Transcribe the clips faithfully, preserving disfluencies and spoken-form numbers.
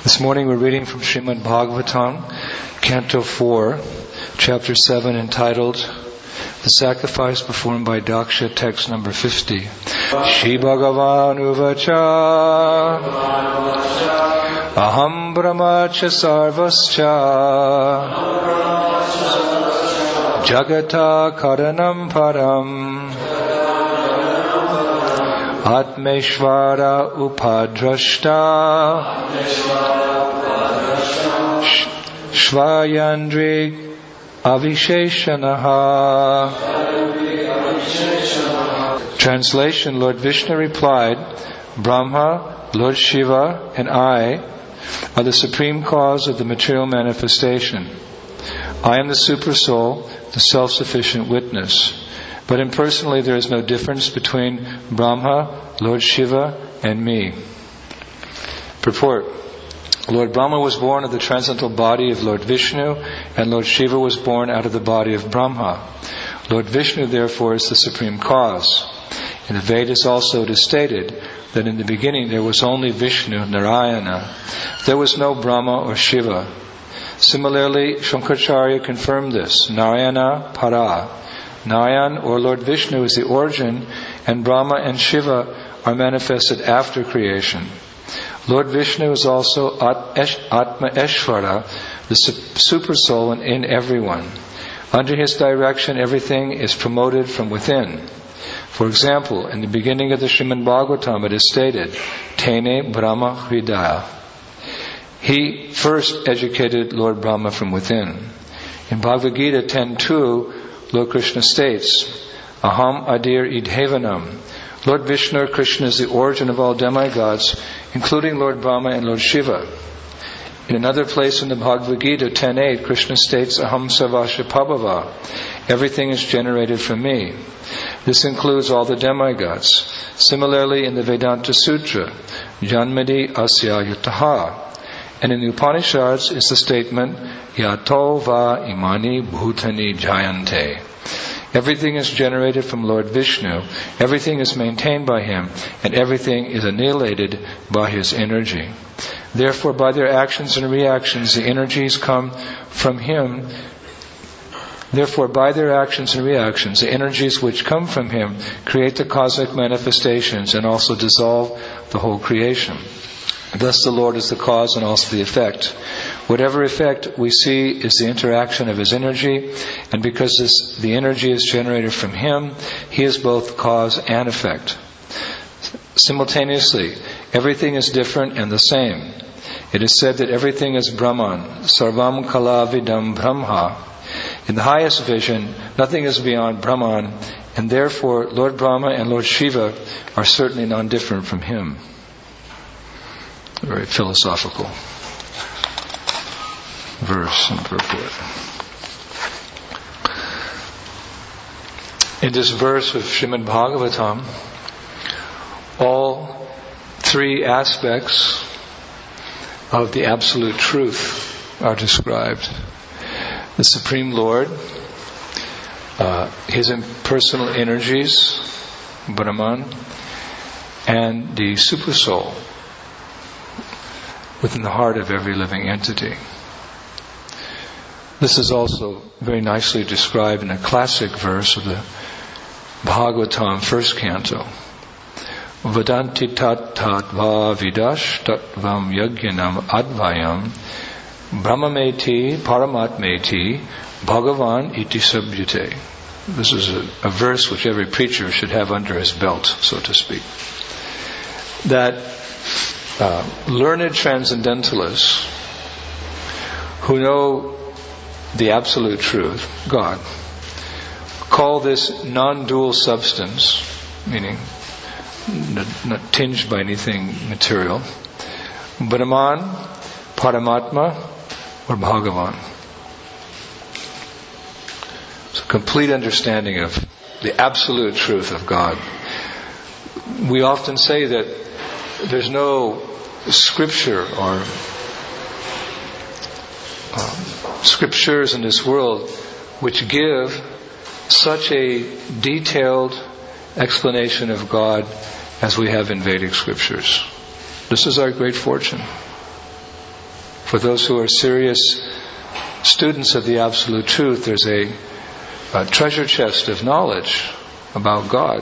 This morning we're reading from Srimad Bhagavatam, Canto four, Chapter seven, entitled The Sacrifice Performed by Daksha, text number fifty. Shri Bhagavan Uvacha Aham Brahmacha Sarvascha Jagata Karanam Param Atmeshvara Upadrashta Shvayandri Avisheshanaha. Translation: Lord Vishnu replied, Brahma, Lord Shiva, and I are the supreme cause of the material manifestation. I am the Supersoul, the self-sufficient witness. But impersonally there is no difference between Brahma, Lord Shiva, and me. Purport: Lord Brahma was born of the transcendental body of Lord Vishnu, and Lord Shiva was born out of the body of Brahma. Lord Vishnu, therefore, is the supreme cause. In the Vedas also it is stated that in the beginning there was only Vishnu, Narayana. There was no Brahma or Shiva. Similarly, Shankaracharya confirmed this. Narayana Para. Narayan, or Lord Vishnu, is the origin, and Brahma and Shiva are manifested after creation. Lord Vishnu is also Atma Eshvara, the super soul in everyone. Under his direction, everything is promoted from within. For example, in the beginning of the Srimad Bhagavatam, it is stated, Tene Brahma Hridaya. He first educated Lord Brahma from within. In Bhagavad Gita ten two, Lord Krishna states, Aham Adir Idhevanam. Lord Vishnu, Krishna, is the origin of all demigods, including Lord Brahma and Lord Shiva. In another place in the Bhagavad Gita ten eight, Krishna states, Aham Sarvasya Pabhava. Everything is generated from me. This includes all the demigods. Similarly, in the Vedanta Sutra, Janmadi Asya Yutaha. And in the Upanishads is the statement, Yato va imani bhutani jayante. Everything is generated from Lord Vishnu, everything is maintained by him, and everything is annihilated by his energy. Therefore, by their actions and reactions, the energies come from him. Therefore, by their actions and reactions, the energies which come from him create the cosmic manifestations and also dissolve the whole creation. Thus the Lord is the cause and also the effect. Whatever effect we see is the interaction of his energy, and because this, the energy is generated from him, he is both cause and effect. Simultaneously, everything is different and the same. It is said that everything is Brahman, Sarvam Kala Vidam Brahma. In the highest vision, nothing is beyond Brahman, and therefore Lord Brahma and Lord Shiva are certainly non-different from him. Very philosophical verse and purport. In this verse of Srimad Bhagavatam, all three aspects of the absolute truth are described. The Supreme Lord, uh, his impersonal energies, Brahman, and the Supersoul within the heart of every living entity. This is also very nicely described in a classic verse of the Bhagavatam, first canto. Vadanti tat tatva vidash tatvam yagyanam advayam brahmameti paramatmeti bhagavan iti sabhyate. This is a, a verse which every preacher should have under his belt, so to speak. That Uh, learned transcendentalists who know the absolute truth, God, call this non-dual substance, meaning not, not tinged by anything material, Brahman, Paramatma, or Bhagavan. It's a complete understanding of the absolute truth of God. We often say that there's no scripture or um, scriptures in this world which give such a detailed explanation of God as we have in Vedic scriptures. This is our great fortune. For those who are serious students of the Absolute Truth, there's a, a treasure chest of knowledge about God.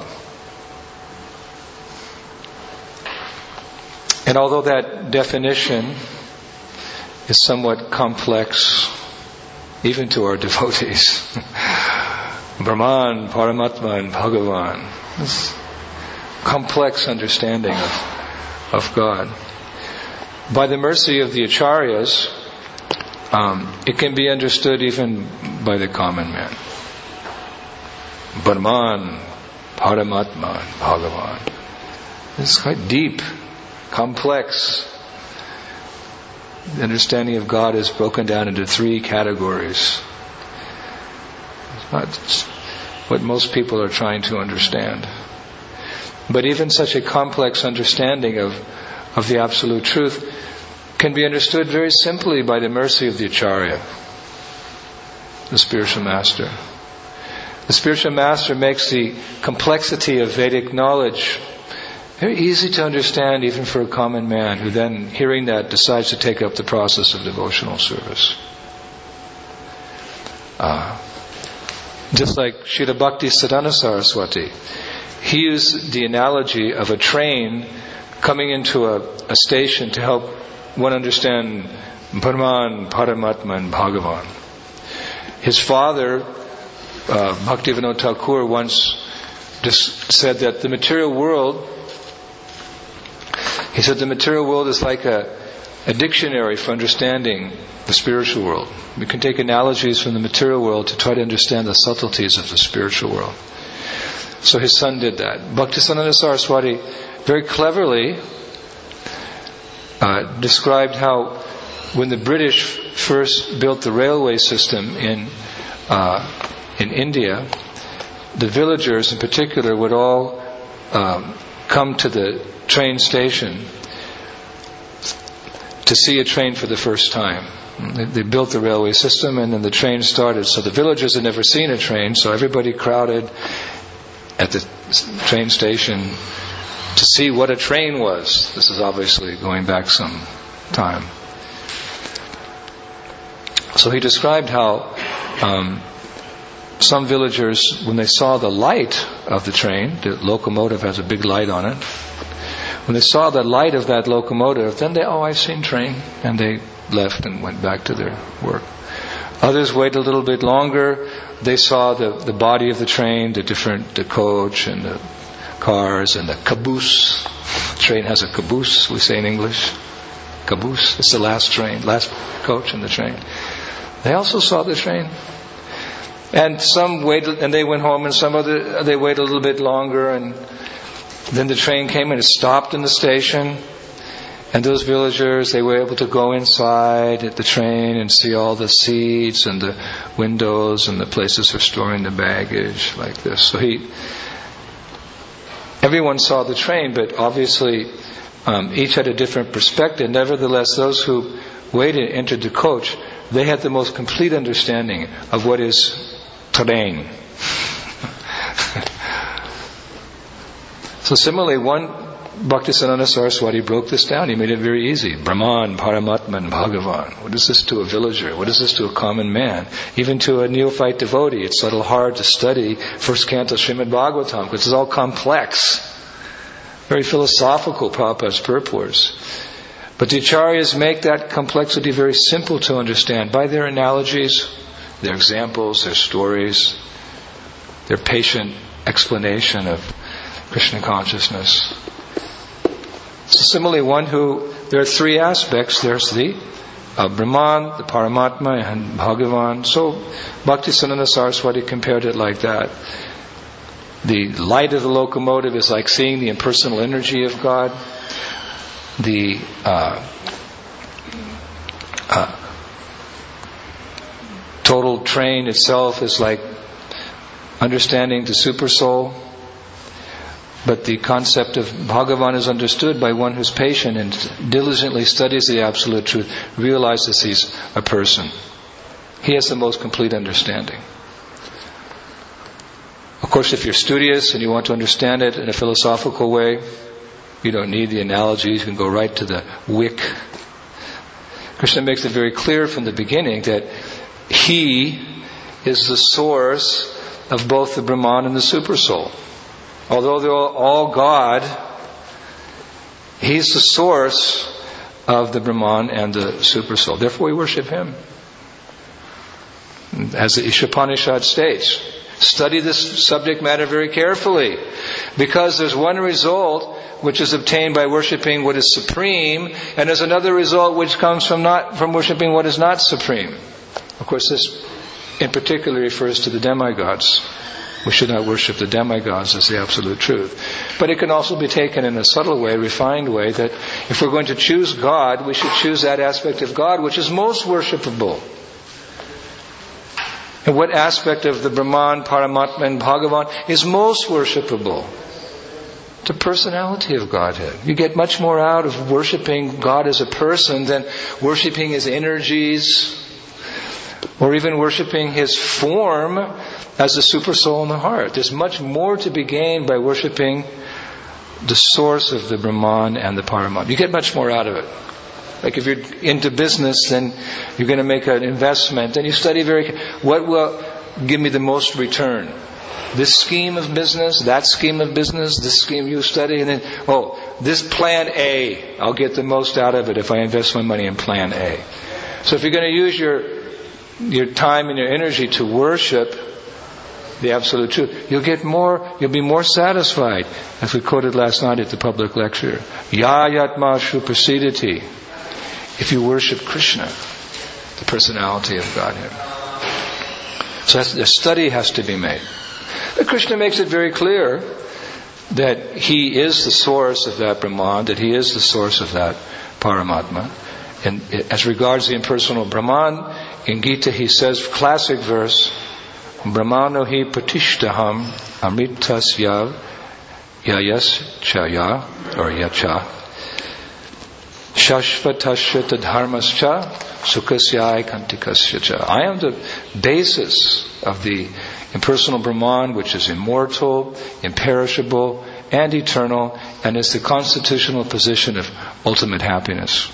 And although that definition is somewhat complex, even to our devotees, Brahman, Paramatma, and Bhagavan, this complex understanding of, of God. By the mercy of the Acharyas, um, it can be understood even by the common man. Brahman, Paramatma, and Bhagavan. It's quite deep, complex. The understanding of God is broken down into three categories. It's not what most people are trying to understand. But even such a complex understanding of, of the Absolute Truth can be understood very simply by the mercy of the Acharya, the spiritual master. The spiritual master makes the complexity of Vedic knowledge very easy to understand even for a common man, who then, hearing that, decides to take up the process of devotional service. Uh, just like Srila Bhakti Siddhanta Saraswati, he used the analogy of a train coming into a, a station to help one understand Brahman, Paramatma, and Bhagavan. His father, uh, Bhaktivinoda Thakur, once just said that the material world, he said the material world is like a, a dictionary for understanding the spiritual world. We can take analogies from the material world to try to understand the subtleties of the spiritual world. So his son did that. Bhaktisiddhanta Saraswati very cleverly uh, described how when the British first built the railway system in uh, in India, the villagers in particular would all um, come to the train station to see a train for the first time. They, they built the railway system, and then the train started. So the villagers had never seen a train, so everybody crowded at the train station to see what a train was. This is obviously going back some time. So he described how um, some villagers, when they saw the light of the train, the locomotive has a big light on it, when they saw the light of that locomotive, then they, oh, I've seen train, and they left and went back to their work. Others waited a little bit longer. They saw the, the body of the train, the different, the coach and the cars and the caboose. The train has a caboose, we say in English. Caboose. It's the last train, last coach in the train. They also saw the train. And some waited, and they went home, and some other, they waited a little bit longer, and then the train came and it stopped in the station. And those villagers, they were able to go inside at the train and see all the seats and the windows and the places for storing the baggage, like this. So he, everyone saw the train, but obviously um, each had a different perspective. Nevertheless, those who waited, entered the coach, they had the most complete understanding of what is train. So similarly, one Bhaktisiddhanta Saraswati broke this down. He made it very easy. Brahman, Paramatma, and Bhagavan. What is this to a villager? What is this to a common man? Even to a neophyte devotee, it's a little hard to study first canto Srimad Bhagavatam, because it's all complex. Very philosophical, Prabhupada's purports. But the Acharyas make that complexity very simple to understand by their analogies, their examples, their stories, their patient explanation of Krishna consciousness. So similarly, one who, there are three aspects. There's the uh, Brahman, the Paramatma, and Bhagavan. So Bhaktisiddhanta Saraswati compared it like that. The light of the locomotive is like seeing the impersonal energy of God. The uh, uh, total train itself is like understanding the super soul. But the concept of Bhagavan is understood by one who's patient and diligently studies the Absolute Truth, realizes he's a person. He has the most complete understanding. Of course, if you're studious and you want to understand it in a philosophical way, you don't need the analogies. You can go right to the wick Krishna makes it very clear from the beginning that He is the source of both the Brahman and the Supersoul. Although they're all God, He's the source of the Brahman and the Supersoul. Therefore we worship Him. As the Ishopanishad states, study this subject matter very carefully, because there's one result which is obtained by worshipping what is supreme, and there's another result which comes from not from worshipping what is not supreme. Of course, this in particular refers to the demigods. We should not worship the demigods as the absolute truth. But it can also be taken in a subtle way, refined way, that if we're going to choose God, we should choose that aspect of God which is most worshipable. And what aspect of the Brahman, Paramatma, and Bhagavan is most worshipable? The personality of Godhead. You get much more out of worshipping God as a person than worshipping His energies, or even worshipping His form as the Supersoul in the heart. There's much more to be gained by worshipping the source of the Brahman and the Paramatma. You get much more out of it. Like if you're into business, then you're going to make an investment, and you study very, what will give me the most return? This scheme of business, that scheme of business, this scheme you study, and then, oh, this plan A, I'll get the most out of it if I invest my money in plan A. So if you're going to use your your time and your energy to worship the absolute truth, you'll get more, you'll be more satisfied, as we quoted last night at the public lecture. Yayatma Shuprasidati. If you worship Krishna, the personality of Godhead. So that's, the study has to be made. But Krishna makes it very clear that He is the source of that Brahman, that He is the source of that Paramatma. And as regards the impersonal Brahman, in Gita He says, classic verse, Brahmano hi pratishtaham amritas yav yayas chaya, or yacha. Shashvatasya tadharmascha sukhasyai kantikasya cha. I am the basis of the impersonal Brahman, which is immortal, imperishable, and eternal, and is the constitutional position of ultimate happiness.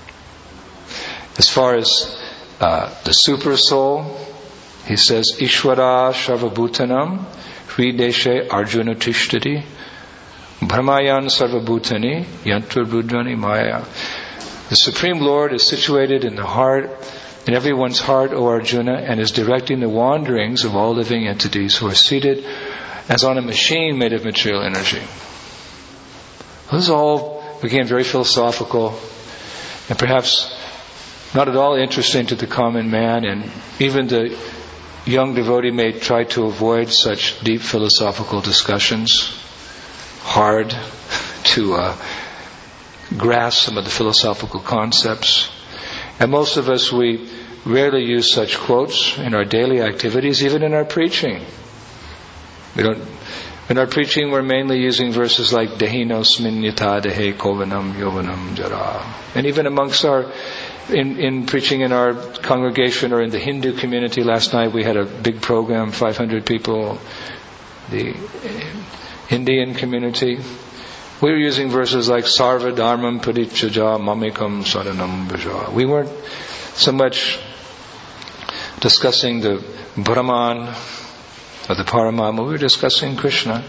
As far as uh, the super soul, he says, Ishvara Sarvabhutanam Hrideshe Arjuna Tishtati Brahmayan Sarvabhutani Yantra Rudrani Maya. The Supreme Lord is situated in the heart, in everyone's heart, O Arjuna, and is directing the wanderings of all living entities who are seated as on a machine made of material energy. This all became very philosophical and perhaps not at all interesting to the common man, and even the young devotee may try to avoid such deep philosophical discussions. Hard to uh, grasp some of the philosophical concepts. And most of us, we rarely use such quotes in our daily activities, even in our preaching. We don't. In our preaching, we're mainly using verses like Dehinosmin yata dehe kovanam yovanam jara. And even amongst our, in, in preaching in our congregation or in the Hindu community, last night we had a big program, five hundred people. The Indian community, we were using verses like Sarva Dharmam Parichaja Mamikam Saranam Bhaja. We weren't so much discussing the Brahman or the Paramatma, we were discussing Krishna.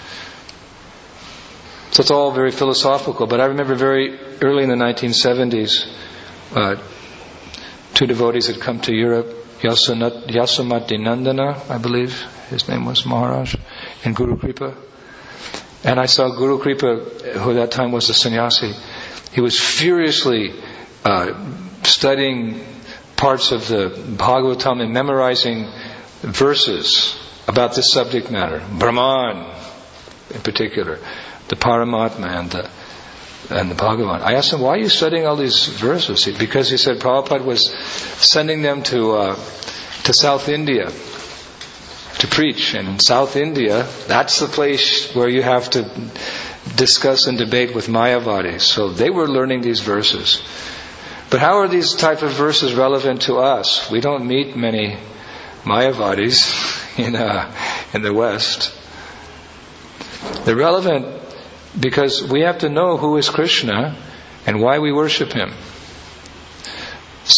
So it's all very philosophical. But I remember very early in the nineteen seventies, uh, two devotees had come to Europe, Yasomati Nandana, I believe his name was, Maharaj, and Guru Kripa. And I saw Guru Kripa, who at that time was a sannyasi. He was furiously uh, studying parts of the Bhagavatam and memorizing verses about this subject matter. Brahman, in particular, the Paramatma and the and the Bhagavan. I asked him, why are you studying all these verses? Because he said Prabhupada was sending them to uh, to South India to preach, and in South India, that's the place where you have to discuss and debate with Mayavadis. So they were learning these verses. But how are these type of verses relevant to us? We don't meet many Mayavadis in uh, in the West. They're relevant because we have to know who is Krishna and why we worship Him.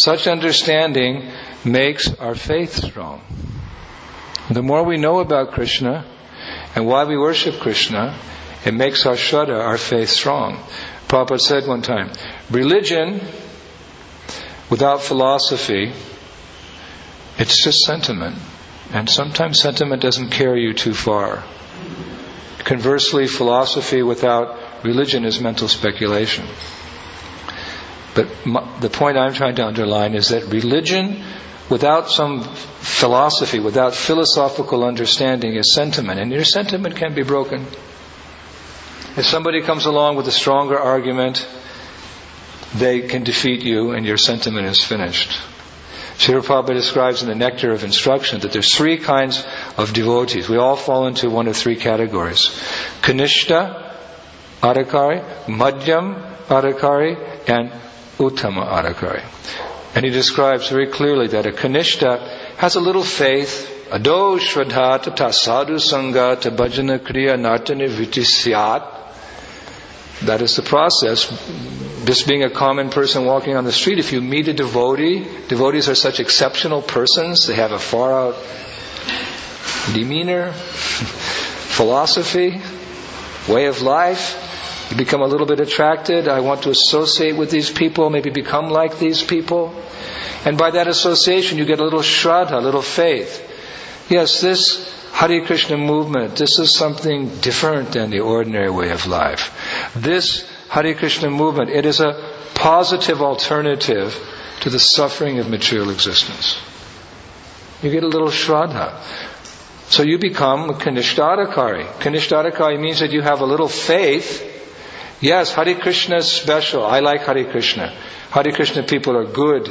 Such understanding makes our faith strong. The more we know about Krishna and why we worship Krishna, it makes our Shraddha, our faith, strong. Prabhupada said one time, religion without philosophy, it's just sentiment. And sometimes sentiment doesn't carry you too far. Conversely, philosophy without religion is mental speculation. But my, the point I'm trying to underline is that religion without some philosophy, without philosophical understanding, is sentiment. And your sentiment can be broken. If somebody comes along with a stronger argument, they can defeat you and your sentiment is finished. Srila Prabhupada describes in the Nectar of Instruction that there's three kinds of devotees. We all fall into one of three categories. Kanishta Adhikari, Madhyam Adhikari, and Uttama Adhikari. And he describes very clearly that a Kanishta has a little faith, ado shraddha tata sadhu sangha ta bhajana kriya nartani vitisyat. That is the process. Just being a common person walking on the street, if you meet a devotee, devotees are such exceptional persons. They have a far out demeanor, philosophy, way of life. You become a little bit attracted. I want to associate with these people, maybe become like these people. And by that association, you get a little shraddha, a little faith. Yes, this Hare Krishna movement, this is something different than the ordinary way of life. This Hare Krishna movement, it is a positive alternative to the suffering of material existence. You get a little shraddha. So you become a Kanishtadhikari. Kanishtadhikari means that you have a little faith. Yes, Hare Krishna is special. I like Hare Krishna. Hare Krishna people are good.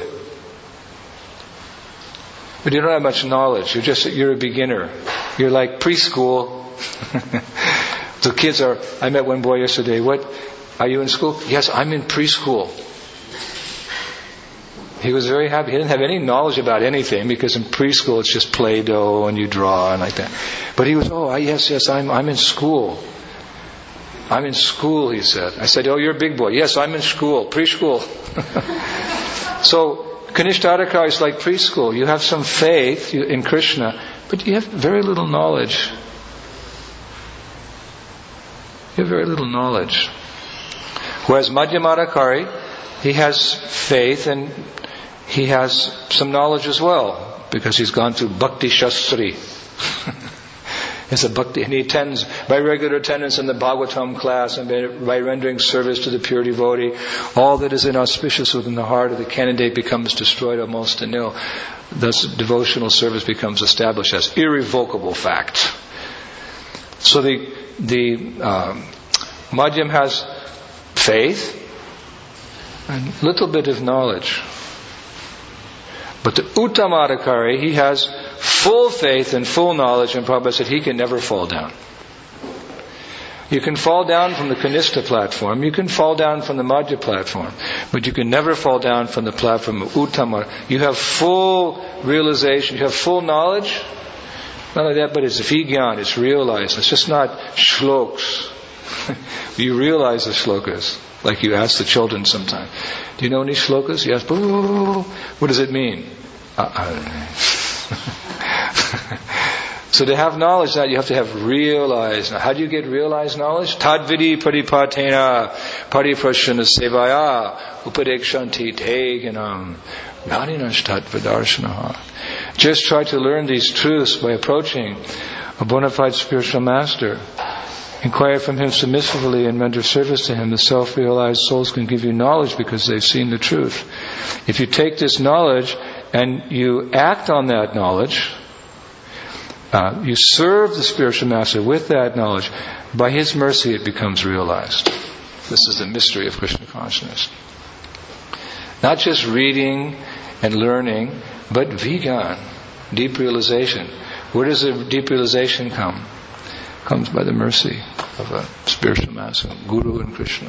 But you don't have much knowledge. You're just, you're a beginner. You're like preschool. The kids are, I met one boy yesterday. What? Are you in school? Yes, I'm in preschool. He was very happy. He didn't have any knowledge about anything because in preschool it's just Play-Doh and you draw and like that. But he was, oh, yes, yes, I'm, I'm in school. I'm in school, he said. I said, oh, you're a big boy. Yes, I'm in school, preschool. So, Kanishtadhikari is like preschool. You have some faith in Krishna, but you have very little knowledge. You have very little knowledge. Whereas Madhyamadhikari, he has faith and he has some knowledge as well, because he's gone through Bhakti Shastri. It's a bhakti, and he attends by regular attendance in the Bhagavatam class and by, by rendering service to the pure devotee. All that is inauspicious within the heart of the candidate becomes destroyed almost to nil. Thus, devotional service becomes established as irrevocable fact. So the the um, Madhyam has faith and a little bit of knowledge. But the Uttamadhikari, he has full faith and full knowledge, and Prabhupada said he can never fall down. You can fall down from the Kanishta platform, you can fall down from the Madhya platform, but you can never fall down from the platform of Uttama. You have full realization, you have full knowledge. Not only that, but it's vigyan, it's realized. It's just not shloks. You realize the shlokas, like you ask the children sometime. Do you know any shlokas? You ask, what does it mean? Uh-uh. So to have knowledge, that you have to have realized. Now, how do you get realized knowledge? Tadvidi paripatena pariprashana sevaya upadekshanti teganam gnaninash. Just try to learn these truths by approaching a bona fide spiritual master. Inquire from him submissively and render service to him. The self-realized souls can give you knowledge because they've seen the truth. If you take this knowledge and you act on that knowledge, uh, you serve the spiritual master with that knowledge, by his mercy it becomes realized. This is the mystery of Krishna consciousness. Not just reading and learning, but vigyan, deep realization. Where does the deep realization come? It comes by the mercy of a spiritual master, Guru and Krishna.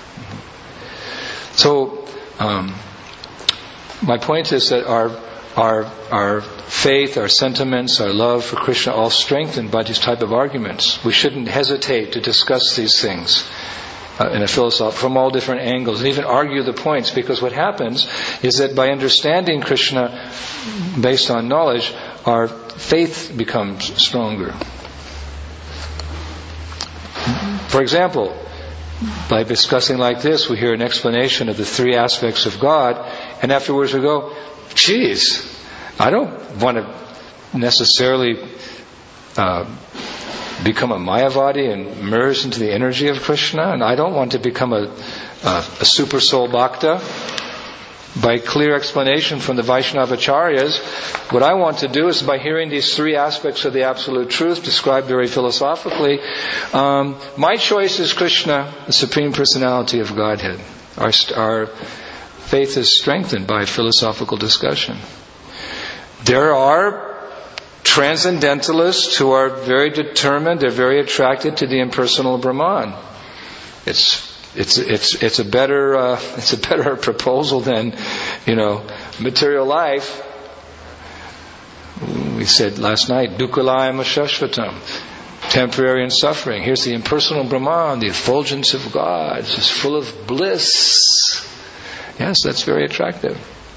So, um, my point is that our our our faith, our sentiments, our love for Krishna, all strengthened by these type of arguments. We shouldn't hesitate to discuss these things uh, in a philosophy from all different angles and even argue the points, because what happens is that by understanding Krishna based on knowledge, our faith becomes stronger. For example, by discussing like this, we hear an explanation of the three aspects of God, and afterwards we go, geez, I don't want to necessarily uh, become a Mayavadi and merge into the energy of Krishna, and I don't want to become a, a, a super soul bhakta. By clear explanation from the Vaishnava Acharyas, what I want to do is, by hearing these three aspects of the Absolute Truth described very philosophically, um, my choice is Krishna, the Supreme Personality of Godhead. Our, our faith is strengthened by philosophical discussion. There are transcendentalists who are very determined, they're very attracted to the impersonal Brahman. It's It's it's it's a better uh, it's a better proposal than, you know, material life. We said last night, dukkhalayam ashashvatam, temporary and suffering. Here's the impersonal Brahman, the effulgence of God. It's just full of bliss. Yes, that's very attractive.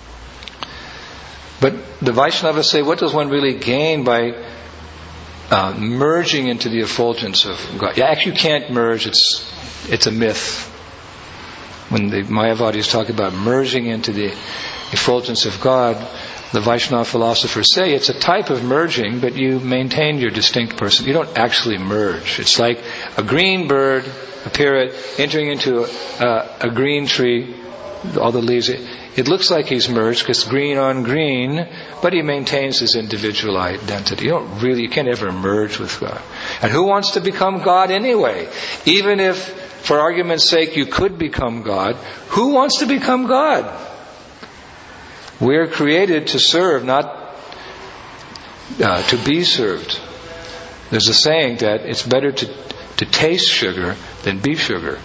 But the Vaishnavas say, what does one really gain by uh, merging into the effulgence of God? Yeah, actually, you can't merge. It's It's a myth. When the Mayavadis talk about merging into the effulgence of God, the Vaishnava philosophers say it's a type of merging, but you maintain your distinct person. You don't actually merge. It's like a green bird, a parrot, entering into a, a green tree, all the leaves. It, it looks like he's merged because green on green, but he maintains his individual identity. You don't really, you can't ever merge with God. And who wants to become God anyway? Even if, for argument's sake, you could become God, who wants to become God? We're created to serve, not uh, to be served. There's a saying that it's better to, to taste sugar than beef sugar.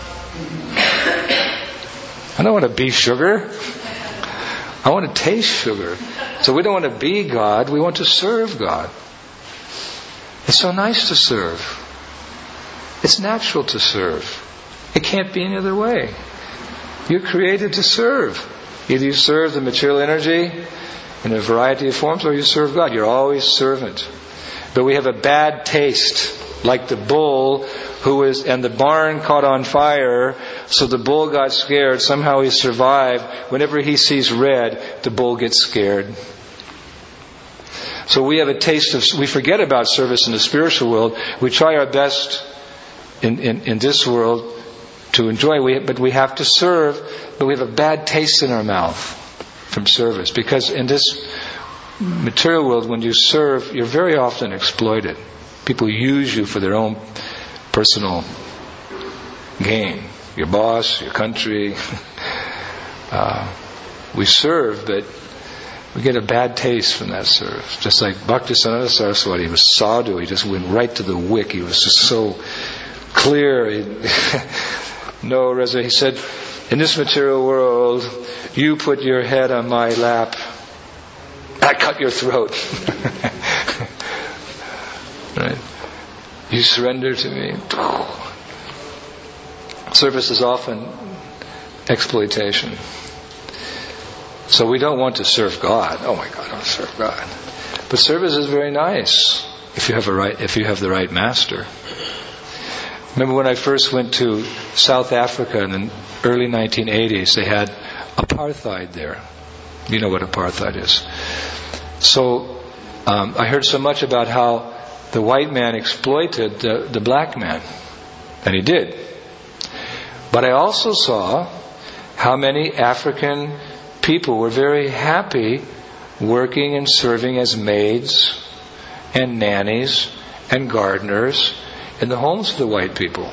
I don't want to be sugar. I want to taste sugar. So we don't want to be God, we want to serve God. It's so nice to serve. It's natural to serve. It can't be any other way. You're created to serve. Either you serve the material energy in a variety of forms, or you serve God. You're always servant. But we have a bad taste, like the bull who was, and the barn caught on fire, so the bull got scared. Somehow he survived. Whenever he sees red, the bull gets scared. So we have a taste of, we forget about service in the spiritual world. We try our best in, in, in this world to enjoy, we, but we have to serve, but we have a bad taste in our mouth from service. Because in this material world, when you serve, you're very often exploited. People use you for their own personal gain. Your boss, your country. uh, we serve, but we get a bad taste from that service. Just like Bhaktisiddhanta Saraswati was sadhu, he just went right to the wick. He was just so clear. He, no reservation. He said, in this material world, you put your head on my lap, I cut your throat. Right? You surrender to me. Service is often exploitation. So we don't want to serve God. Oh my God, I want to serve God. But service is very nice if you have a right, if you have the right master. Remember when I first went to South Africa in the early nineteen eighties, they had apartheid there. You know what apartheid is. So um, I heard so much about how the white man exploited the, the black man. And he did. But I also saw how many African people were very happy working and serving as maids and nannies and gardeners in the homes of the white people.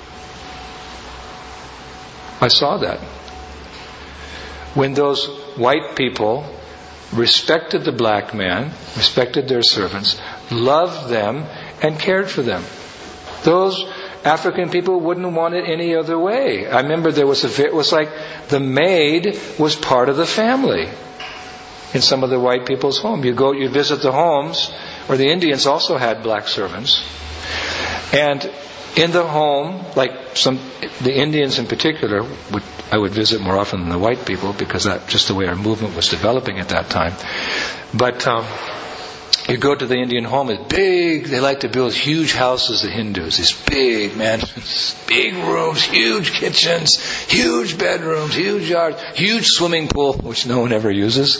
I saw that. When those white people respected the black man, respected their servants, loved them, and cared for them. Those African people wouldn't want it any other way. I remember there was a, it was like the maid was part of the family in some of the white people's homes. You go, you visit the homes, or the Indians also had black servants. And in the home, like some the Indians in particular, would, I would visit more often than the white people because that's just the way our movement was developing at that time. But um, you go to the Indian home, it's big. They like to build huge houses, the Hindus. These big mansions, big rooms, huge kitchens, huge bedrooms, huge yards, huge swimming pool, which no one ever uses.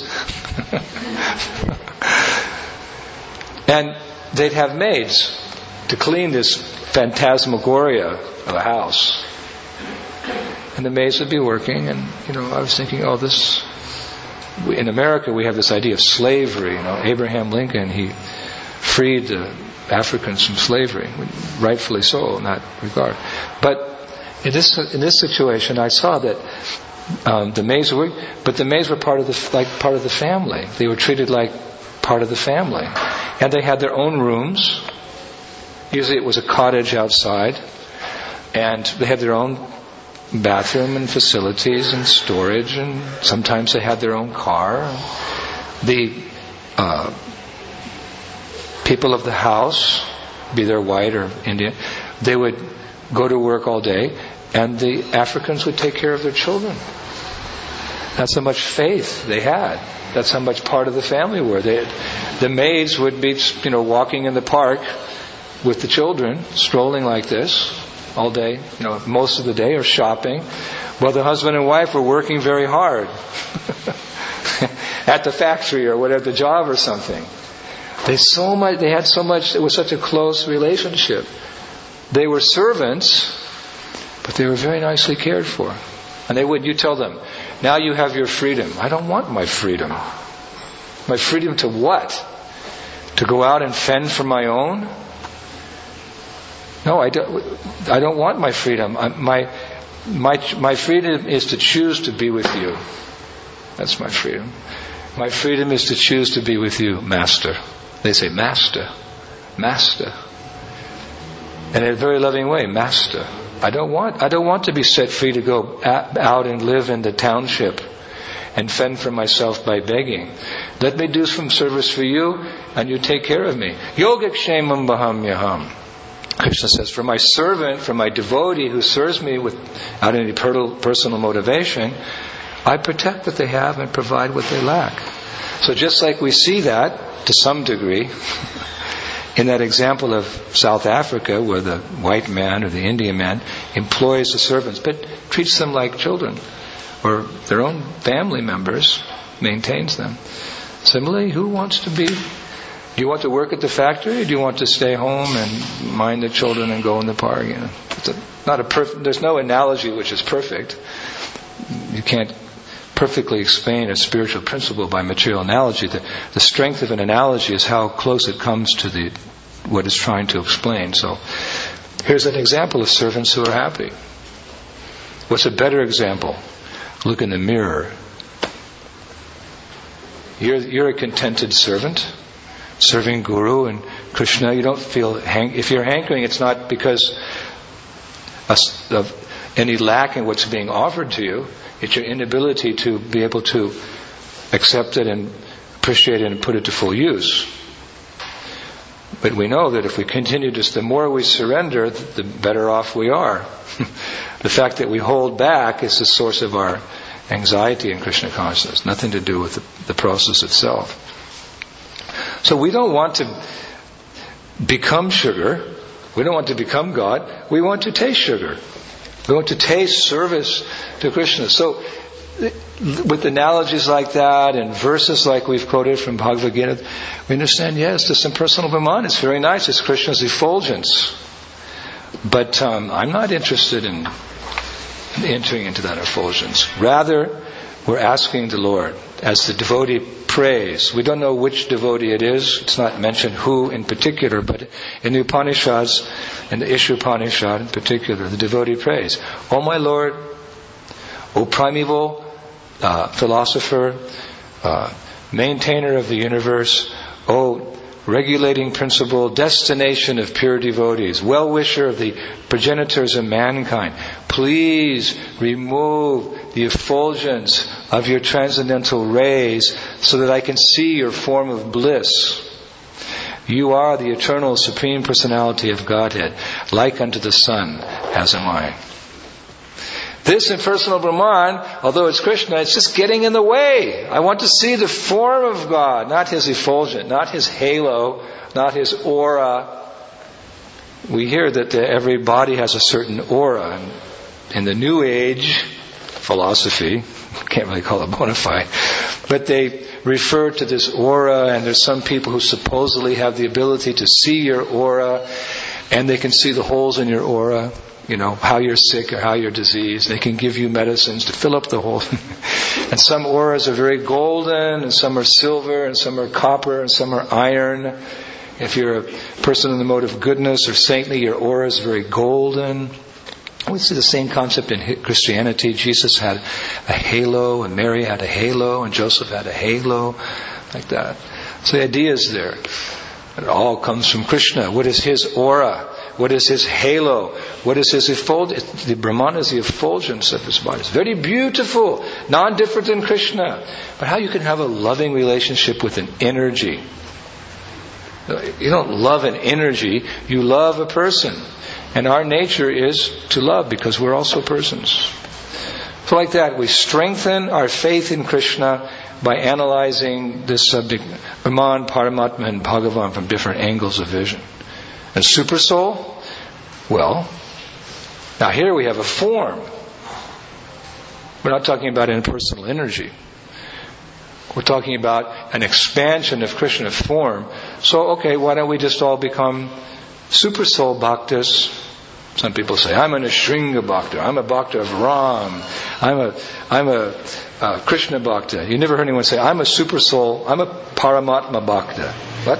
And they'd have maids to clean this phantasmagoria of a house. And the maids would be working, and, you know, I was thinking, oh, this... In America, we have this idea of slavery. You know, Abraham Lincoln, he freed the Africans from slavery, rightfully so in that regard. But in this in this situation, I saw that um, the maids were, but the maids were part of the like part of the family. They were treated like part of the family, and they had their own rooms. Usually, it was a cottage outside, and they had their own bathroom and facilities and storage, and sometimes they had their own car. The uh, people of the house, be they white or Indian, they would go to work all day, and the Africans would take care of their children. That's how much faith they had. That's how much part of the family were. They, the maids would be, you know, walking in the park with the children, strolling like this all day, you know, most of the day, or shopping, while the husband and wife were working very hard at the factory or whatever, the job or something. They so much. They had so much. It was such a close relationship. They were servants, but they were very nicely cared for. And they would. You tell them, now you have your freedom. I don't want my freedom. My freedom to what? To go out and fend for my own? No, I don't. I don't want my freedom. I, my, my, my freedom is to choose to be with you. That's my freedom. My freedom is to choose to be with you, Master. They say, Master, Master, and in a very loving way, Master. I don't want. I don't want to be set free to go out and live in the township and fend for myself by begging. Let me do some service for you, and you take care of me. Yogakshemam baham yaham. Krishna says, for my servant, for my devotee who serves me without any personal motivation, I protect what they have and provide what they lack. So just like we see that, to some degree, in that example of South Africa, where the white man or the Indian man employs the servants, but treats them like children, or their own family members, maintains them. Similarly, who wants to be... Do you want to work at the factory, or do you want to stay home and mind the children and go in the park? You know, it's a, not a perfect. There's no analogy which is perfect. You can't perfectly explain a spiritual principle by material analogy. The, the strength of an analogy is how close it comes to the what it's trying to explain. So, here's an example of servants who are happy. What's a better example? Look in the mirror. You're you're a contented servant, serving Guru and Krishna. You don't feel hank- if you're hankering, it's not because of any lack in what's being offered to you. It's your inability to be able to accept it and appreciate it and put it to full use. But we know that if we continue to, the more we surrender, the better off we are. The fact that we hold back is the source of our anxiety in Krishna consciousness. Nothing to do with the, the process itself. So we don't want to become sugar. We don't want to become God. We want to taste sugar. We want to taste service to Krishna. So with analogies like that and verses like we've quoted from Bhagavad Gita, we understand, yes, this impersonal Brahman is very nice. It's Krishna's effulgence. But um, I'm not interested in entering into that effulgence. Rather, we're asking the Lord, as the devotee prays. We don't know which devotee it is. It's not mentioned who in particular, but in the Upanishads, in the Isha Upanishad in particular, the devotee prays, O my Lord, O primeval uh, philosopher, uh, maintainer of the universe, O regulating principle, destination of pure devotees, well-wisher of the progenitors of mankind, please remove the effulgence of your transcendental rays so that I can see your form of bliss. You are the eternal Supreme Personality of Godhead, like unto the sun, as am I. This impersonal Brahman, although it's Krishna, it's just getting in the way. I want to see the form of God, not His effulgent, not His halo, not His aura. We hear that the, every body has a certain aura. And in the New Age philosophy, can't really call it bona fide, but they refer to this aura, and there's some people who supposedly have the ability to see your aura, and they can see the holes in your aura. You know, how you're sick or how you're diseased. They can give you medicines to fill up the hole. And some auras are very golden, and some are silver, and some are copper, and some are iron. If you're a person in the mode of goodness or saintly, your aura is very golden. We see the same concept in Christianity. Jesus had a halo, and Mary had a halo, and Joseph had a halo, like that. So the idea is there. It all comes from Krishna. What is His aura? What is His halo? What is His effulgence? The Brahman is the effulgence of His body. It's very beautiful, non-different than Krishna. But how you can have a loving relationship with an energy? You don't love an energy, you love a person. And our nature is to love because we're also persons. So like that, we strengthen our faith in Krishna by analyzing this subject, Brahman, Paramatma, and Bhagavan from different angles of vision. And Super Soul? Well, now here we have a form. We're not talking about impersonal energy. We're talking about an expansion of Krishna form. So, okay, why don't we just all become Super Soul Bhaktas? Some people say, I'm an Ashringa Bhakta. I'm a Bhakta of Ram. I'm a, I'm a uh, Krishna Bhakta. You never heard anyone say, I'm a Super Soul. I'm a Paramatma Bhakta. What?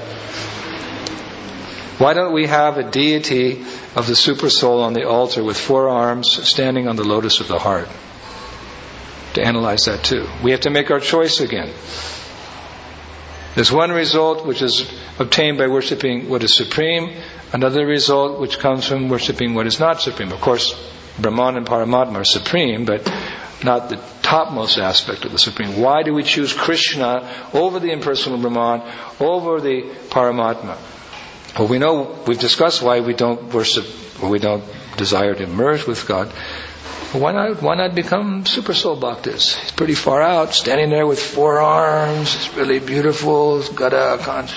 Why don't we have a deity of the Super Soul on the altar with four arms standing on the lotus of the heart? To analyze that too. We have to make our choice again. There's one result which is obtained by worshipping what is supreme, another result which comes from worshipping what is not supreme. Of course, Brahman and Paramatma are supreme, but not the topmost aspect of the supreme. Why do we choose Krishna over the impersonal Brahman, over the Paramatma? Well, we know, we've discussed why we don't worship, or we don't desire to merge with God. Well, why not, why not become Super Soul Bhaktas? He's pretty far out, standing there with four arms. It's really beautiful. It's got a con-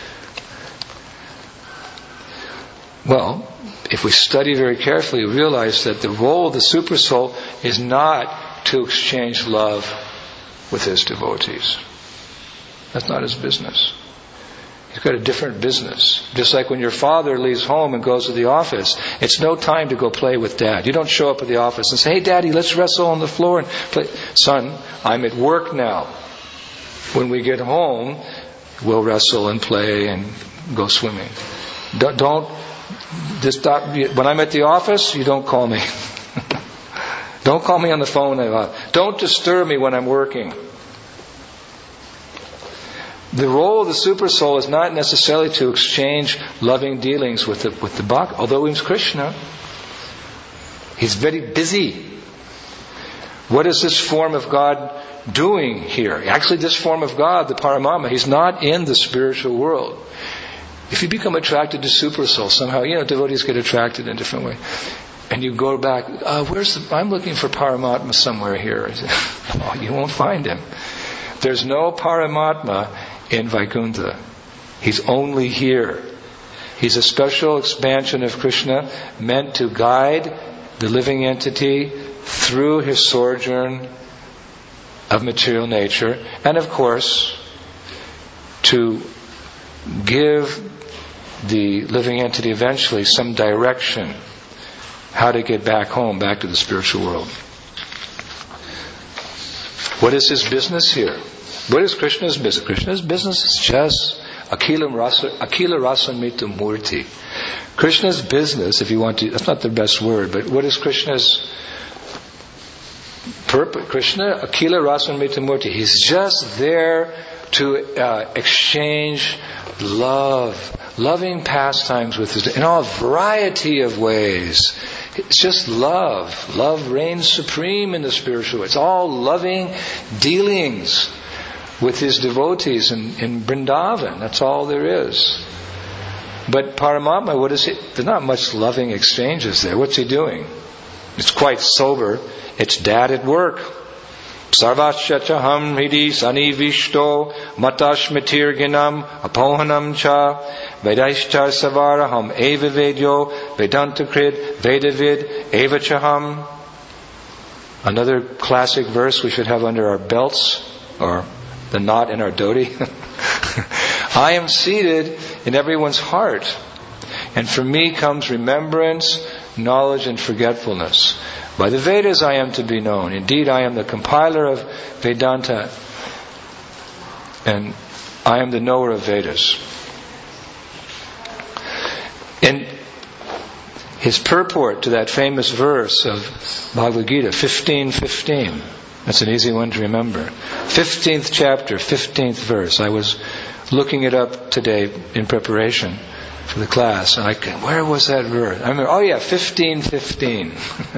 Well, if we study very carefully, we realize that the role of the Super Soul is not to exchange love with his devotees. That's not his business. He's got a different business. Just like when your father leaves home and goes to the office, it's no time to go play with dad. You don't show up at the office and say, hey daddy, let's wrestle on the floor and play. Son, I'm at work now. When we get home, we'll wrestle and play and go swimming. Don't, don't just stop. When I'm at the office, you don't call me. Don't call me on the phone. Don't disturb me when I'm working. The role of the Super Soul is not necessarily to exchange loving dealings with the, with the Bhakta. Although he's Krishna, he's very busy. What is this form of God doing here? Actually, this form of God, the Paramatma, he's not in the spiritual world. If you become attracted to Super Soul somehow, you know, devotees get attracted in a different way. And you go back, uh, where's the, I'm looking for Paramatma somewhere here. Oh, you won't find him. There's no Paramatma in Vaikuntha. He's only here. He's a special expansion of Krishna meant to guide the living entity through his sojourn of material nature, and of course to give the living entity eventually some direction how to get back home, back to the spiritual world. What is his business here? What is Krishna's business? Krishna's business is just Akila Rasa, Akila Rasamrita Murti. Krishna's business, if you want to, that's not the best word, but what is Krishna's purpose? Krishna, Akila Rasamrita Murti. He's just there to uh, exchange love, loving pastimes with his, in all variety of ways. It's just love. Love reigns supreme in the spiritual. It's all loving dealings with his devotees in, in Vrindavan. That's all there is. But Paramatma, what is it? There's not much loving exchanges there. What's he doing? It's quite sober. It's dad at work. Sarvachachaham hidi sanivishto matashmitirginam apohanam cha vedaishchar savaraham eva vedyo vedantakrid vedavid evachaham. Another classic verse we should have under our belts, or the knot in our dhoti. I am seated in everyone's heart, and from me comes remembrance, knowledge, and forgetfulness. By the Vedas I am to be known. Indeed, I am the compiler of Vedanta, and I am the knower of Vedas. In his purport to that famous verse of Bhagavad Gita, fifteen fifteen, that's an easy one to remember. fifteenth chapter, fifteenth verse. I was looking it up today in preparation for the class, and I can, where was that verse? I remember, oh yeah, fifteen fifteen.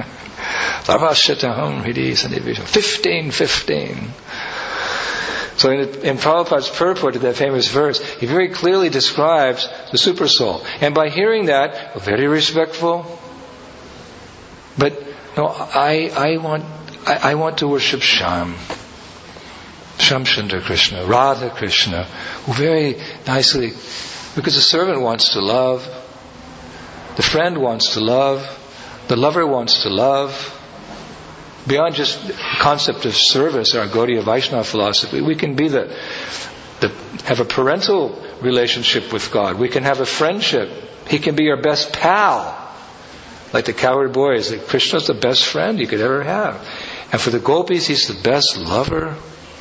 fifteen fifteen. So in, in Prabhupada's purport to that famous verse, he very clearly describes the Supersoul. And by hearing that, well, very respectful. But no, I I want I, I want to worship Sham. Sham Sundar Krishna, Radha Krishna, who very nicely, because the servant wants to love, the friend wants to love, the lover wants to love. Beyond just the concept of service, our Gaudiya Vaishnava philosophy, we can be the, the have a parental relationship with God. We can have a friendship. He can be your best pal. Like the cowherd boys, that Krishna's the best friend you could ever have. And for the gopis, he's the best lover.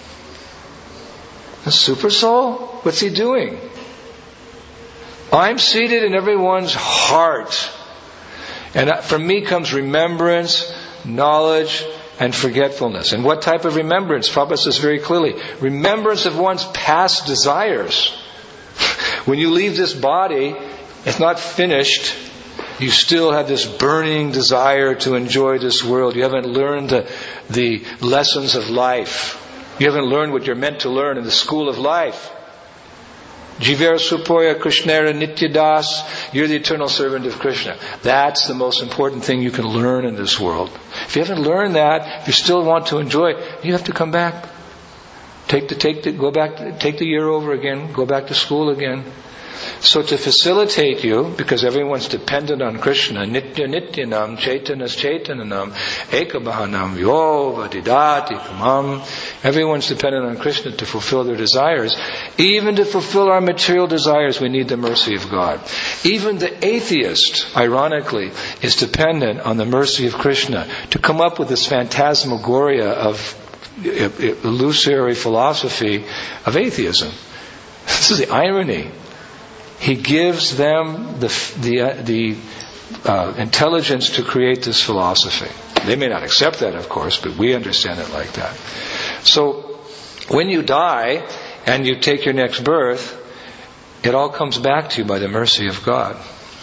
The super soul? What's he doing? I'm seated in everyone's heart. And from me comes remembrance, knowledge, and forgetfulness. And what type of remembrance? Prabhupada says very clearly, remembrance of one's past desires. When you leave this body, it's not finished. You still have this burning desire to enjoy this world. You haven't learned the, the lessons of life. You haven't learned what you're meant to learn in the school of life. Jivera Supoya Krishnera Nityadas, you're the eternal servant of Krishna. That's the most important thing you can learn in this world. If you haven't learned that, if you still want to enjoy it, you have to come back. Take the, take the, go back, take the year over again, go back to school again. So to facilitate you, because everyone's dependent on Krishna, Nitya Nityanam, Chaitanas Chaitananam, Ekabahanam, Yova Didati Kamam, everyone's dependent on Krishna to fulfill their desires. Even to fulfill our material desires, we need the mercy of God. Even the atheist, ironically, is dependent on the mercy of Krishna to come up with this phantasmagoria of illusory philosophy of atheism. This is the irony. He gives them the the uh, the uh, intelligence to create this philosophy. They may not accept that, of course, but we understand it like that. So, when you die and you take your next birth, it all comes back to you by the mercy of God.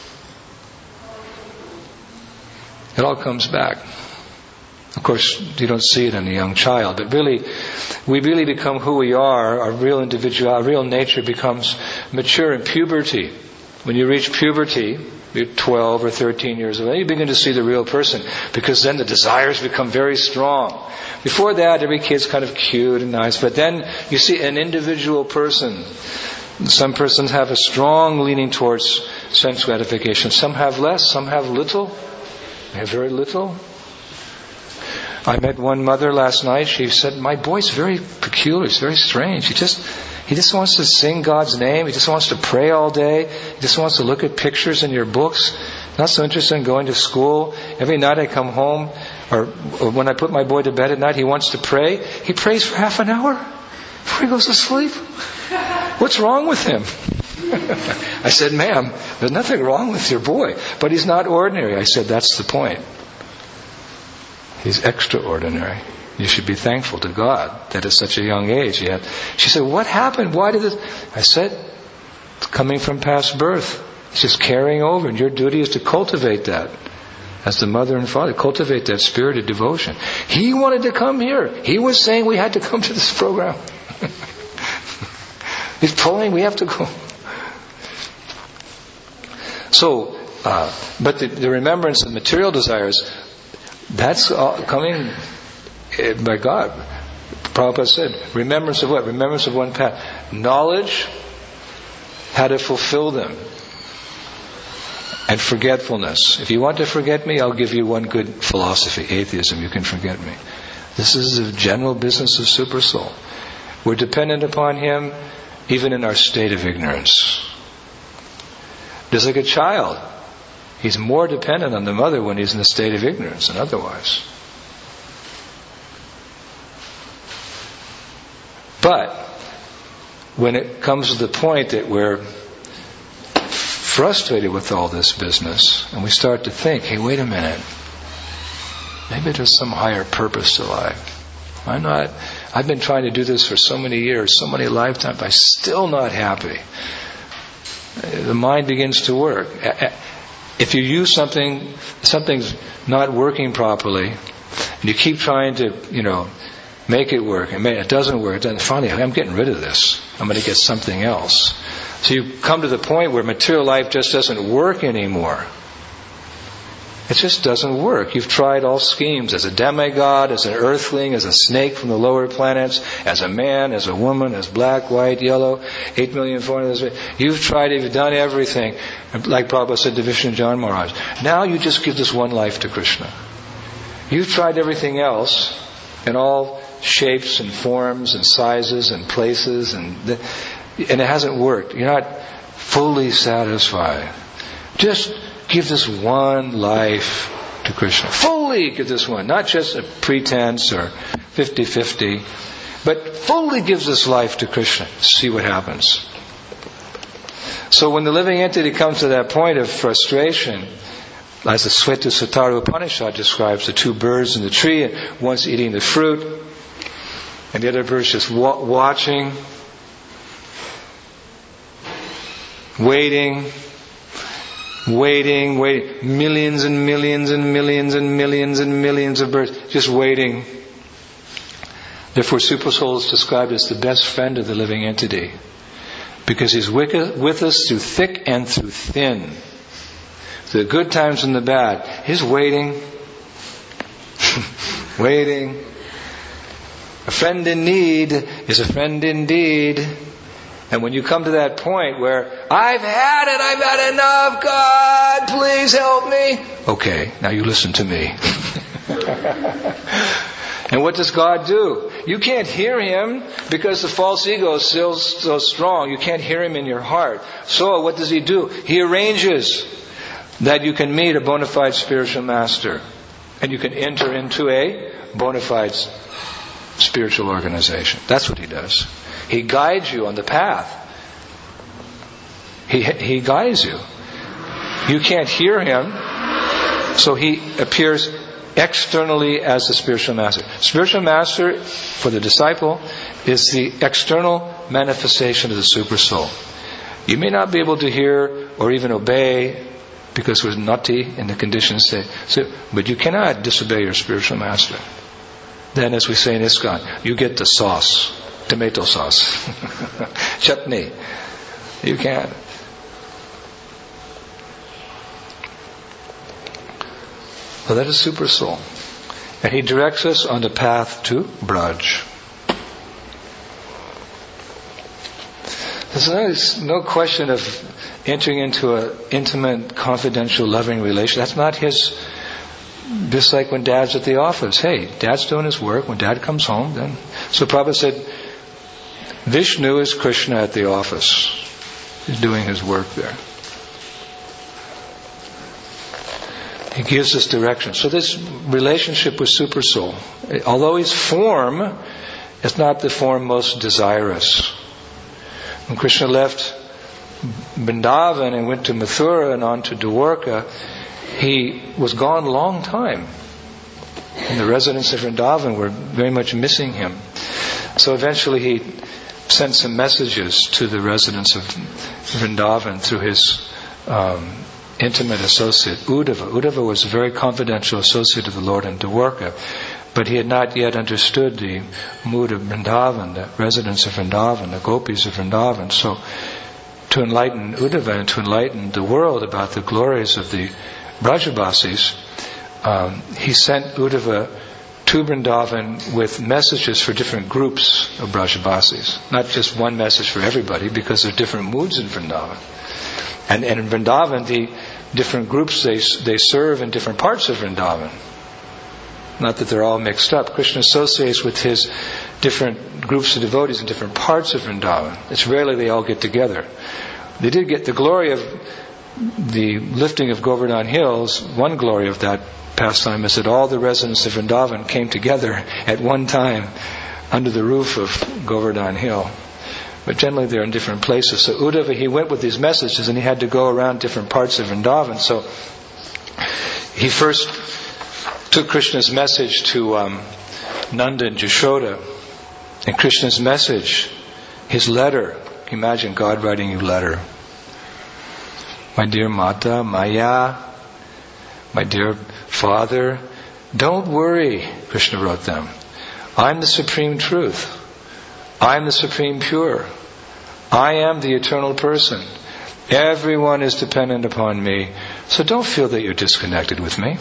It all comes back. Of course, you don't see it in a young child, but really, we really become who we are. Our real individual, our real nature becomes mature in puberty. When you reach puberty, you're twelve or thirteen years old, you begin to see the real person, because then the desires become very strong. Before that, every kid's kind of cute and nice, but then you see an individual person. Some persons have a strong leaning towards sense gratification. Some have less, some have little. They have very little. I met one mother last night. She said, my boy's very peculiar. He's very strange. He just, he just wants to sing God's name. He just wants to pray all day. He just wants to look at pictures in your books. Not so interested in going to school. Every night I come home, or, or when I put my boy to bed at night, he wants to pray. He prays for half an hour before he goes to sleep. What's wrong with him? I said, ma'am, there's nothing wrong with your boy, but he's not ordinary. I said, that's the point. He's extraordinary. You should be thankful to God that at such a young age he had. She said, what happened? Why did this? I said, it's coming from past birth. It's just carrying over, and your duty is to cultivate that. As the mother and father, cultivate that spirit of devotion. He wanted to come here. He was saying we had to come to this program. He's pulling, we have to go. So, uh, but the, the remembrance of material desires, that's all coming by God. Prabhupada said, remembrance of what? Remembrance of one path. Knowledge, how to fulfill them. And forgetfulness. If you want to forget me, I'll give you one good philosophy, atheism. You can forget me. This is the general business of Supersoul. We're dependent upon Him even in our state of ignorance. Just like a child. He's more dependent on the mother when he's in the state of ignorance than otherwise. But when it comes to the point that we're frustrated with all this business, and we start to think, hey, wait a minute, maybe there's some higher purpose to life. I'm not, I've been trying to do this for so many years, so many lifetimes, I'm still not happy. The mind begins to work. If you use something, something's not working properly, and you keep trying to, you know, make it work, and it doesn't work, then finally, I'm getting rid of this. I'm going to get something else. So you come to the point where material life just doesn't work anymore. It just doesn't work. You've tried all schemes as a demigod, as an earthling, as a snake from the lower planets, as a man, as a woman, as black, white, yellow, eight million four hundred. You've tried it, you've done everything. Like Prabhupada said to Vishnu Jan Maharaj. Now you just give this one life to Krishna. You've tried everything else in all shapes and forms and sizes and places, and the, and it hasn't worked. You're not fully satisfied. Just give this one life to Krishna. Fully give this one. Not just a pretense or fifty-fifty, but fully gives this life to Krishna. See what happens. So when the living entity comes to that point of frustration, as the Sweta Sutara Upanishad describes, the two birds in the tree, and one's eating the fruit, and the other bird's just wa- watching, waiting, waiting, waiting. Millions and millions and millions and millions and millions of birds just waiting. Therefore, Supersoul is described as the best friend of the living entity, because he's with us through thick and through thin. The good times and the bad. He's waiting. Waiting. A friend in need is a friend indeed. And when you come to that point where, I've had it, I've had enough, God, please help me. Okay, now you listen to me. And what does God do? You can't hear Him because the false ego is still so strong. You can't hear Him in your heart. So what does He do? He arranges that you can meet a bona fide spiritual master. And you can enter into a bona fide spiritual organization. That's what He does. He guides you on the path. He, he guides you. You can't hear Him, so He appears externally as the spiritual master. Spiritual master, for the disciple, is the external manifestation of the Supersoul. You may not be able to hear or even obey because we're nati in the conditioned state. So, but you cannot disobey your spiritual master. Then, as we say in ISKCON, you get the sauce. Tomato sauce. Chutney. You can't. Well, that is Supersoul. And he directs us on the path to Braj. There's no, no question of entering into an intimate, confidential, loving relation. That's not his... Just like when Dad's at the office. Hey, Dad's doing his work. When Dad comes home, then... So Prabhupada said, Vishnu is Krishna at the office. He's doing his work there. He gives us direction. So this relationship with Supersoul, although his form is not the form most desirous. When Krishna left Vrindavan and went to Mathura and on to Dwarka, he was gone a long time. And the residents of Vrindavan were very much missing him. So eventually he sent some messages to the residents of Vrindavan through his um, intimate associate, Uddhava. Uddhava was a very confidential associate of the Lord in Dwarka, but he had not yet understood the mood of Vrindavan, the residents of Vrindavan, the gopis of Vrindavan. So to enlighten Uddhava and to enlighten the world about the glories of the Brajabasis, um, he sent Uddhava to Vrindavan with messages for different groups of Brajabasis. Not just one message for everybody, because there are different moods in Vrindavan. And, and in Vrindavan, the different groups, they, they serve in different parts of Vrindavan. Not that they're all mixed up. Krishna associates with his different groups of devotees in different parts of Vrindavan. It's rarely they all get together. They did get the glory of the lifting of Govardhan Hills. One glory of that pastime is that all the residents of Vrindavan came together at one time under the roof of Govardhan Hill. But generally they're in different places. So Uddhava, he went with these messages and he had to go around different parts of Vrindavan. So he first took Krishna's message to um, Nanda and Jashoda. And Krishna's message, his letter. Imagine God writing you a letter. My dear Mata, Maya, my dear Father, don't worry, Krishna wrote them. I'm the Supreme Truth. I'm the Supreme Pure. I am the eternal person. Everyone is dependent upon me. So don't feel that you're disconnected with me.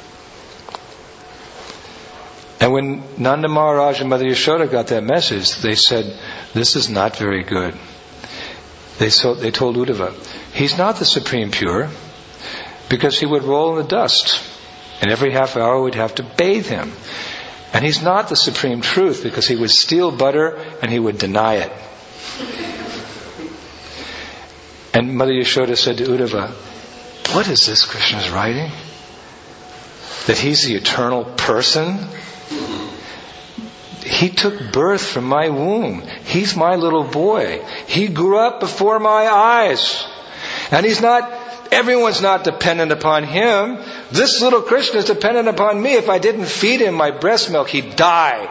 And when Nanda Maharaj and Mother Yashoda got that message, they said, this is not very good. They, so, they told Uddhava, he's not the Supreme Pure, because he would roll in the dust. And every half hour we'd have to bathe him. And he's not the Supreme Truth, because he would steal butter and he would deny it. And Mother Yashoda said to Uddhava, what is this Krishna's writing? That he's the eternal person? He took birth from my womb. He's my little boy. He grew up before my eyes. And he's not, everyone's not dependent upon him. This little Krishna is dependent upon me. If I didn't feed him my breast milk, he'd die.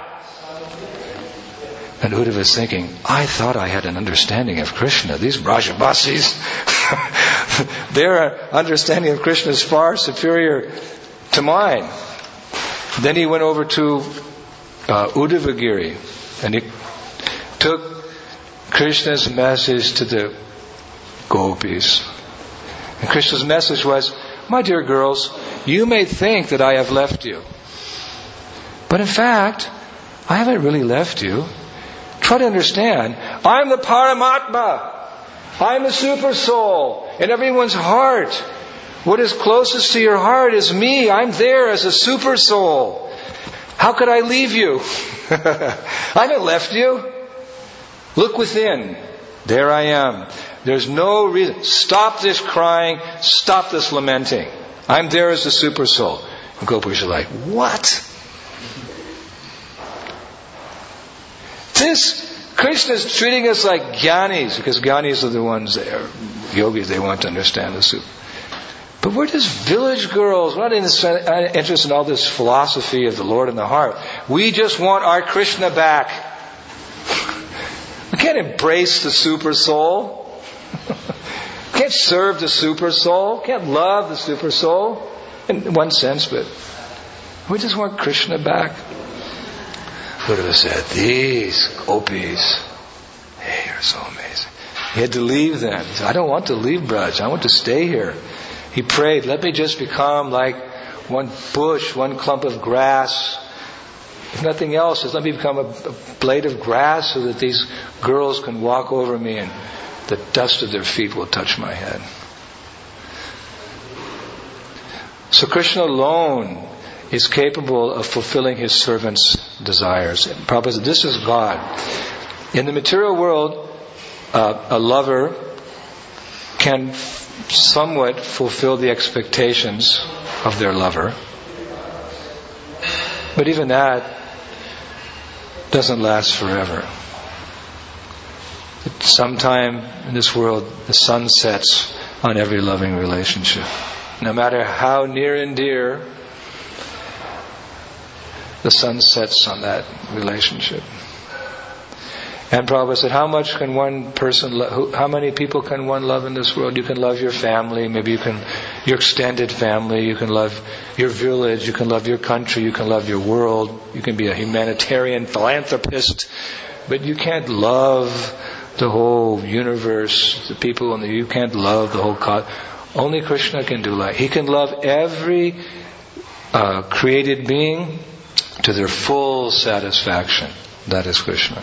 And Uddhava is thinking, I thought I had an understanding of Krishna. These Brajabasis, their understanding of Krishna is far superior to mine. Then he went over to uh, Uddhavagiri and he took Krishna's message to the gopis. And Krishna's message was, my dear girls, you may think that I have left you. But in fact, I haven't really left you. Try to understand, I'm the Paramatma. I'm the Super Soul in everyone's heart. What is closest to your heart is me. I'm there as a Super Soul. How could I leave you? I haven't left you. Look within. There I am. There's no reason. Stop this crying. Stop this lamenting. I'm there as the Super Soul. And Gopis are like, what? This Krishna's treating us like jnanis, because jnanis are the ones that are yogis, they want to understand the Super. But we're just village girls. We're not interested in all this philosophy of the Lord in the heart. We just want our Krishna back. We can't embrace the Super Soul. We can't serve the Super Soul. We can't love the Super Soul. In one sense, but we just want Krishna back. Buddha said, these gopis, they are so amazing. He had to leave them. He said, I don't want to leave Braj. I want to stay here. He prayed, let me just become like one bush, one clump of grass. If nothing else, just let me become a, a blade of grass so that these girls can walk over me and the dust of their feet will touch my head. So Krishna alone is capable of fulfilling his servants' desires. Prabhupada said, this is God. In the material world, uh, a lover can somewhat fulfill the expectations of their lover. But even that doesn't last forever. Sometime in this world, the sun sets on every loving relationship. No matter how near and dear, the sun sets on that relationship. And Prabhupada said, how much can one person lo- how many people can one love in this world? You can love your family, maybe you can, your extended family, you can love your village, you can love your country, you can love your world, you can be a humanitarian philanthropist, but you can't love the whole universe, the people, and you can't love the whole cosmos. Only Krishna can do that. He can love every uh, created being to their full satisfaction. That is Krishna.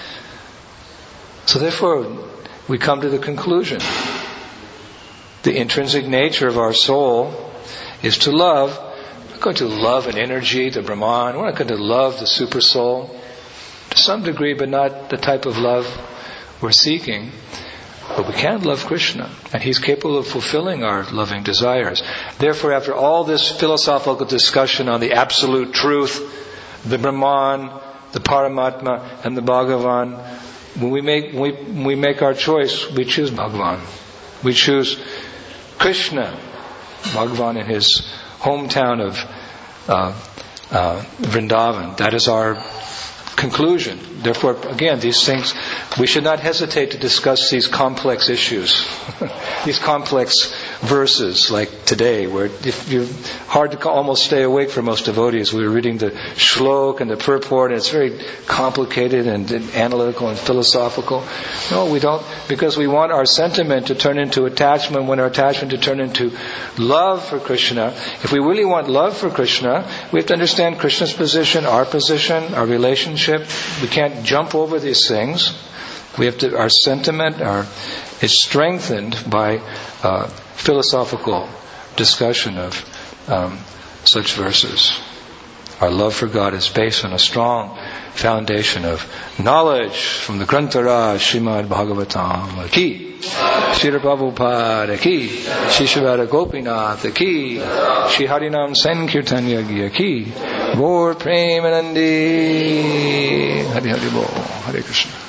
So therefore, we come to the conclusion. The intrinsic nature of our soul is to love. We're not going to love an energy, the Brahman. We're not going to love the super soul. To some degree, but not the type of love we're seeking. But we can love Krishna, and He's capable of fulfilling our loving desires. Therefore, after all this philosophical discussion on the absolute truth, the Brahman, the Paramatma, and the Bhagavan, when we make when we, when we make our choice, we choose Bhagavan. We choose Krishna, Bhagavan in his hometown of uh, uh, Vrindavan. That is our conclusion. Therefore, again, these things, we should not hesitate to discuss these complex issues, these complex verses, like today, where if you're hard to almost stay awake for most devotees. We were reading the shlok and the purport, and it's very complicated and, and analytical and philosophical. No, we don't, because we want our sentiment to turn into attachment, when our attachment to turn into love for Krishna. If we really want love for Krishna, we have to understand Krishna's position, our position, our relationship. We can't jump over these things. We have to. Our sentiment our, is strengthened by uh, philosophical discussion of um, such verses. Our love for God is based on a strong foundation of knowledge from the Granthara Srimad Bhagavatam ki, Srila Prabhupada ki, Shishivada Gopinath ki, Shri Harinam Sankirtan Yagya ki, Gaur Premanandi. Hari Hari Bol. Hare Krishna.